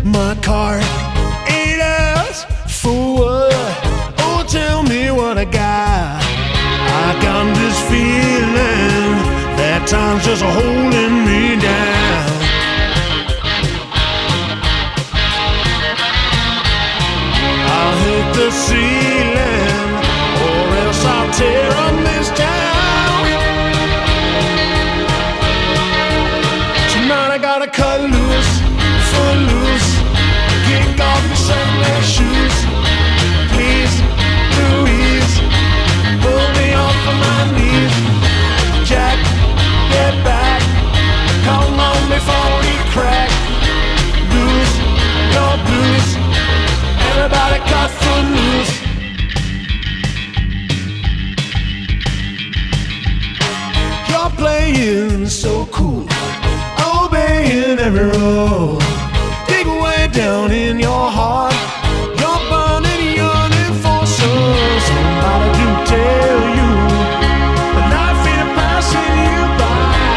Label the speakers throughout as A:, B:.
A: my car ain't us for what? Oh, tell me what I got. I got this feeling that time's just holding me down. I'll hit the ceiling, or else I'll tear up this town. Tonight I gotta cut loose, foot loose, kick off your Sunday shoes. Please, Louise, pull me off of my knees. Jack, get back, come on before we crack. Lose your blues, everybody cut foot loose. You're playing so cool, obeying every rule. Dig way down in your heart, you're burning, yearning for somebody to tell you that life ain't passing you by.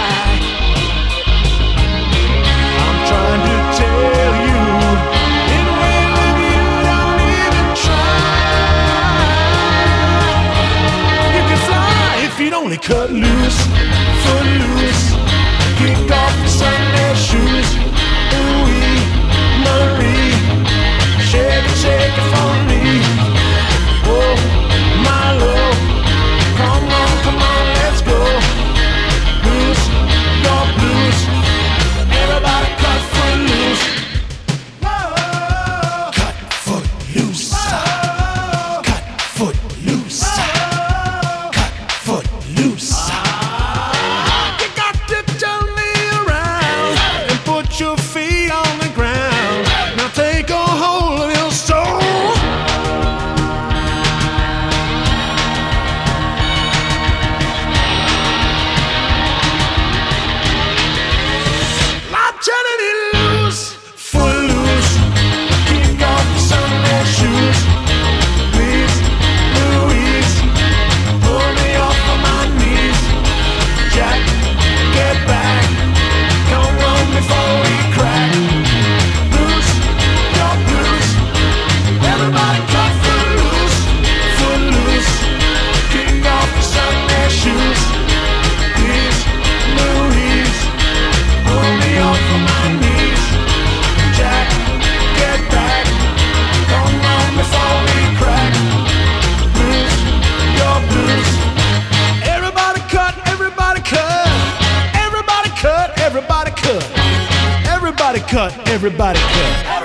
A: I'm trying to tell you, in a way that you don't even try. You can fly if you'd only cut loose, foot loose, kick off your Sunday shoes. Ooh-wee, Marie, shake it for me. Oh, my love, come on, let's go. Loose your blues, everybody cut foot loose. Whoa. Cut foot loose. Whoa. Cut foot loose. Whoa. Cut foot loose. You got to turn me around and put your feet on the ground. Now take a hold of your soul. I'm turning it loose, foot loose, kick off your Sunday shoes. Please, Louise, pull me off of my knees. Jack, get back, come on before we crack. Loose your blues, everybody cut foot loose, kick off your Sunday shoes. Please, Louise, pull me off of my knees. Jack, get back, come on before we crack. Loose your blues, everybody cut, everybody cut, everybody cut, everybody cut, everybody cut, everybody cut.